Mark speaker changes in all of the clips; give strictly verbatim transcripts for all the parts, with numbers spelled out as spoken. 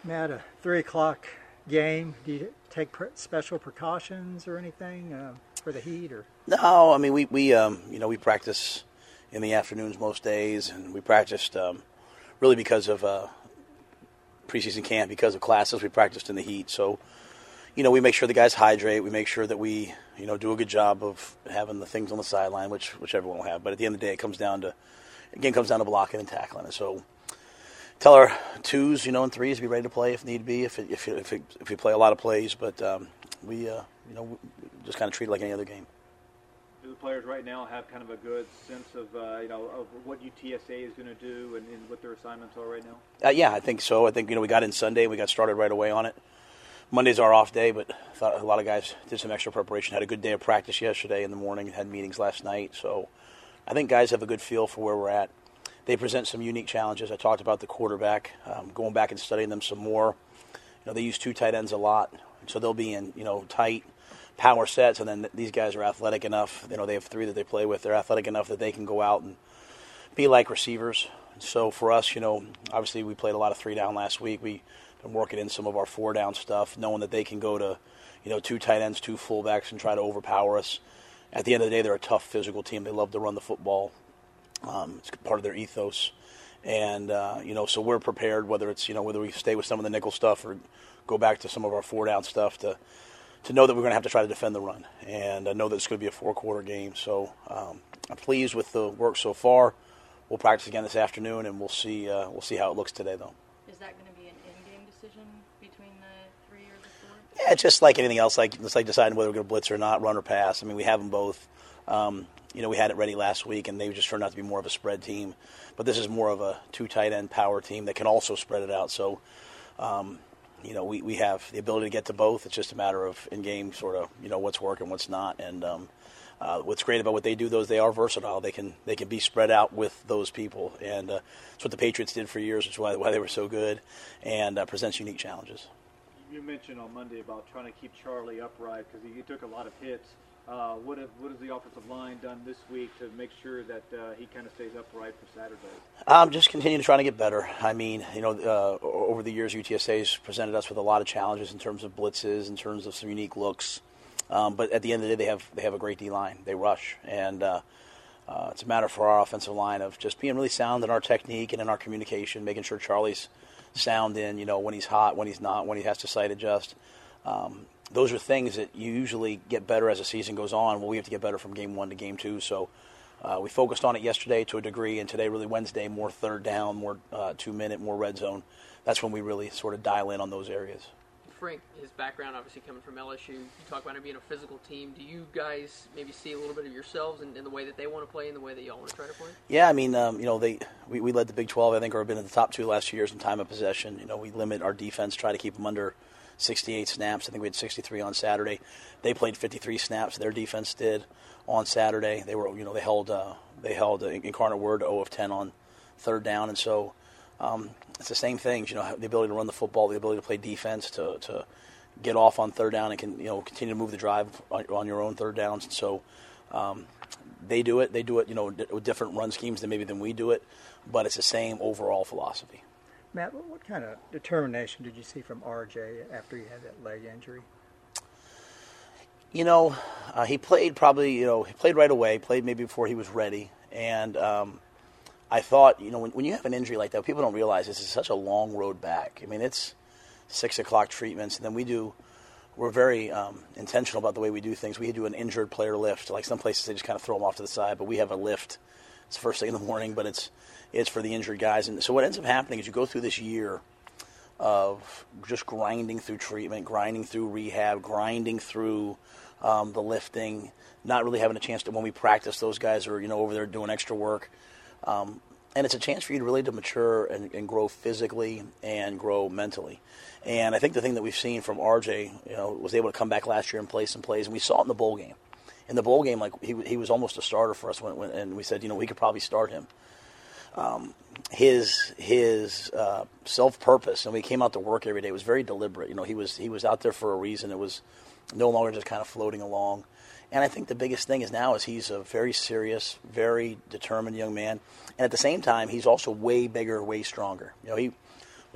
Speaker 1: Matt, a three o'clock game. Do you take pre- special precautions or anything uh, for the heat? Or
Speaker 2: No, I mean we we um, you know we practice in the afternoons most days, and we practiced um, really because of uh, preseason camp, because of classes. We practiced in the heat, so you know we make sure the guys hydrate. We make sure that we you know do a good job of having the things on the sideline, which which everyone will have. But at the end of the day, it comes down to again comes down to blocking and tackling. And so tell our twos, you know, and threes to be ready to play if need be, if it, if it, if, it, if we play a lot of plays. But um, we, uh, you know, just kind of treat it like any other game.
Speaker 3: Do the players right now have kind of a good sense of, uh, you know, of what U T S A is going to do and, and what their assignments are right now?
Speaker 2: Uh, yeah, I think so. I think, you know, we got in Sunday. We got started right away on it. Monday's our off day, but I thought a lot of guys did some extra preparation. Had a good day of practice yesterday in the morning. Had meetings last night. So I think guys have a good feel for where we're at. They present some unique challenges. I talked about the quarterback, um, going back and studying them some more. You know, they use two tight ends a lot, so they'll be in, you know, tight power sets, and then these guys are athletic enough. You know, they have three that they play with. They're athletic enough that they can go out and be like receivers. So for us, you know, obviously we played a lot of three down last week. We've been working in some of our four down stuff, knowing that they can go to, you know, two tight ends, two fullbacks, and try to overpower us. At the end of the day, they're a tough physical team. They love to run the football. Um, it's part of their ethos, and uh, you know, so we're prepared. Whether it's you know whether we stay with some of the nickel stuff or go back to some of our four down stuff to to know that we're going to have to try to defend the run, and I know that it's going to be a four quarter game. So um, I'm pleased with the work so far. We'll practice again this afternoon, and we'll see uh, we'll see how it looks today, though.
Speaker 4: Is that going to be an in-game decision between the three or the four?
Speaker 2: Yeah, it's just like anything else. Like it's like deciding whether we're going to blitz or not, run or pass. I mean, we have them both. Um, You know, we had it ready last week, and they just turned out to be more of a spread team. But this is more of a two tight end power team that can also spread it out. So, um, you know, we, we have the ability to get to both. It's just a matter of in-game sort of, you know, what's working, what's not. And um, uh, what's great about what they do, though, is they are versatile. They can they can be spread out with those people. And uh, that's what the Patriots did for years, which is why, why they were so good, and uh, presents unique challenges.
Speaker 3: You mentioned on Monday about trying to keep Charlie upright because he, he took a lot of hits. Uh, what, have, what has the offensive line done this week to make sure that uh, he kind of stays upright for Saturday?
Speaker 2: Um, just continuing to try to get better. I mean, you know, uh, over the years, U T S A has presented us with a lot of challenges in terms of blitzes, in terms of some unique looks. Um, but at the end of the day, they have they have a great D line. They rush, and uh, uh, it's a matter for our offensive line of just being really sound in our technique and in our communication, making sure Charlie's sound in, you know, when he's hot, when he's not, when he has to sight adjust. Um, Those are things that you usually get better as the season goes on. Well, we have to get better from game one to game two. So uh, we focused on it yesterday to a degree, and today, really Wednesday, more third down, more uh, two-minute, more red zone. That's when we really sort of dial in on those areas.
Speaker 5: Frank, his background obviously coming from L S U, you talk about it being a physical team. Do you guys maybe see a little bit of yourselves in, in the way that they want to play and the way that y'all want to try to play?
Speaker 2: Yeah, I mean, um, you know, they we, we led the Big twelve, I think, or have been in the top two last few years in time of possession. You know, we limit our defense, try to keep them under sixty-eight snaps. I think we had sixty-three on Saturday. They played fifty-three snaps. Their defense did on Saturday. They were, you know, they held uh, they held uh, Incarnate Word zero of ten on third down, and so um, it's the same things. You know, the ability to run the football, the ability to play defense, to to get off on third down, and can you know continue to move the drive on, on your own third downs. And so um, they do it. They do it, you know, with different run schemes than maybe than we do it, but it's the same overall philosophy.
Speaker 1: Matt, what kind of determination did you see from R J after he had that leg injury?
Speaker 2: You know, uh, he played probably, you know, he played right away, played maybe before he was ready. And um, I thought, you know, when, when you have an injury like that, people don't realize this is such a long road back. I mean, it's six o'clock treatments, and then we do, we're very um, intentional about the way we do things. We do an injured player lift. Like some places, they just kind of throw them off to the side, but we have a lift. It's the first thing in the morning, but it's it's for the injured guys. And so what ends up happening is you go through this year of just grinding through treatment, grinding through rehab, grinding through um, the lifting, not really having a chance to, when we practice, those guys are, you know, over there doing extra work. Um, and it's a chance for you to really to mature and, and grow physically and grow mentally. And I think the thing that we've seen from R J, you know, was able to come back last year and play some plays, and we saw it in the bowl game. In the bowl game, like he he was almost a starter for us, when, when, and we said, you know, we could probably start him. Um, his his uh, self-purpose, and we came out to work every day. It was very deliberate. You know, he was he was out there for a reason. It was no longer just kind of floating along. And I think the biggest thing is now is he's a very serious, very determined young man, and at the same time, he's also way bigger, way stronger. You know, he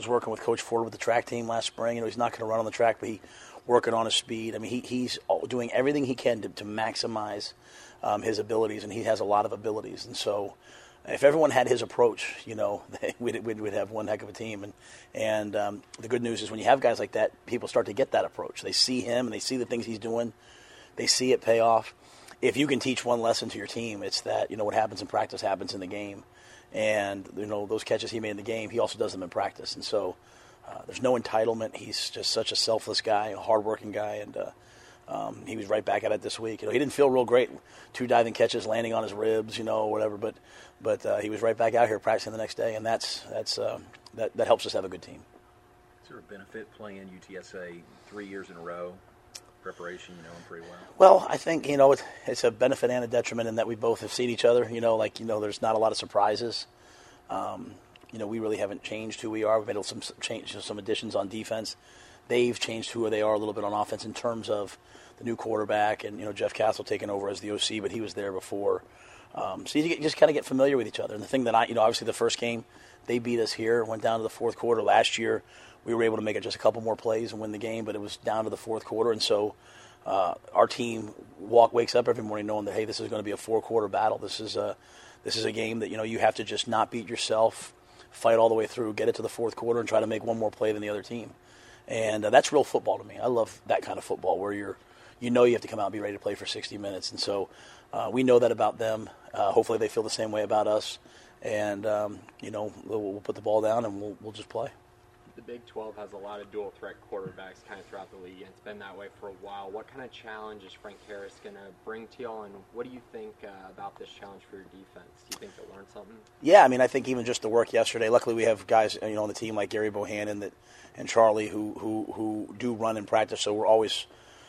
Speaker 2: was working with Coach Ford with the track team last spring. You know, he's not going to run on the track, but he working on his speed. I mean, he, he's doing everything he can to, to maximize um, his abilities, and he has a lot of abilities. And so if everyone had his approach, you know, we'd, we'd, we'd have one heck of a team. And, and um, the good news is when you have guys like that, people start to get that approach. They see him, and they see the things he's doing. They see it pay off. If you can teach one lesson to your team, it's that, you know, what happens in practice happens in the game. And, you know, those catches he made in the game, he also does them in practice. And so uh, there's no entitlement. He's just such a selfless guy, a hardworking guy, and uh, um, he was right back at it this week. You know, he didn't feel real great, two diving catches landing on his ribs, you know, whatever, but but uh, he was right back out here practicing the next day, and that's that's uh, that, that helps us have a good team.
Speaker 6: Is there a benefit playing U T S A three years in a row? Preparation, you know him pretty well.
Speaker 2: Well, I think, you know, it's, it's a benefit and a detriment in that we both have seen each other. You know, like, you know, there's not a lot of surprises. Um, you know, we really haven't changed who we are. We've made some change, some additions on defense. They've changed who they are a little bit on offense in terms of the new quarterback and, you know, Jeff Castle taking over as the O C, but he was there before. Um, so you get, just kind of get familiar with each other. And the thing that I, you know, obviously the first game, they beat us here, went down to the fourth quarter. Last year, we were able to make it just a couple more plays and win the game, but it was down to the fourth quarter. And so uh, our team walk wakes up every morning knowing that, hey, this is going to be a four-quarter battle. This is a this is a game that, you know, you have to just not beat yourself, fight all the way through, get it to the fourth quarter, and try to make one more play than the other team. And uh, that's real football to me. I love that kind of football where you're, you know, you have to come out and be ready to play for sixty minutes. And so uh, we know that about them. Uh, hopefully they feel the same way about us. And, um, you know, we'll, we'll put the ball down and we'll we'll just play.
Speaker 7: The Big twelve has a lot of dual-threat quarterbacks kind of throughout the league, and it's been that way for a while. What kind of challenge is Frank Harris going to bring to y'all, and what do you think uh, about this challenge for your defense? Do you think you'll learn something?
Speaker 2: Yeah, I mean, I think even just the work yesterday, luckily we have guys, you know, on the team like Gary Bohannon that, and Charlie who, who, who do run in practice, so we're always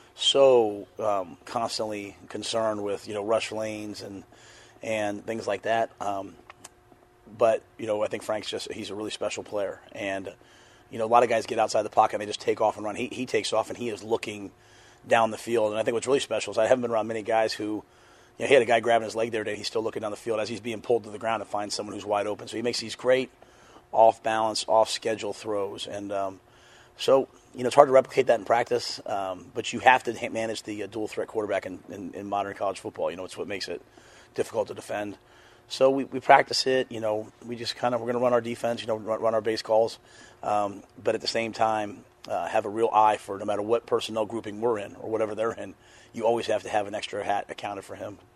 Speaker 2: so um, constantly concerned with, you know, rush lanes and, and things like that. Um, but, you know, I think Frank's just, he's a really special player, and you know, a lot of guys get outside the pocket and they just take off and run. He he takes off and he is looking down the field. And I think what's really special is I haven't been around many guys who, you know, he had a guy grabbing his leg the other day. He's still looking down the field as he's being pulled to the ground to find someone who's wide open. So he makes these great off-balance, off-schedule throws. And um, so, you know, it's hard to replicate that in practice, um, but you have to manage the uh, dual-threat quarterback in, in, in modern college football. You know, it's what makes it difficult to defend. So we, we practice it, you know, we just kind of, we're going to run our defense, you know, run, run our base calls, um, but at the same time uh, have a real eye for no matter what personnel grouping we're in or whatever they're in, you always have to have an extra hat accounted for him.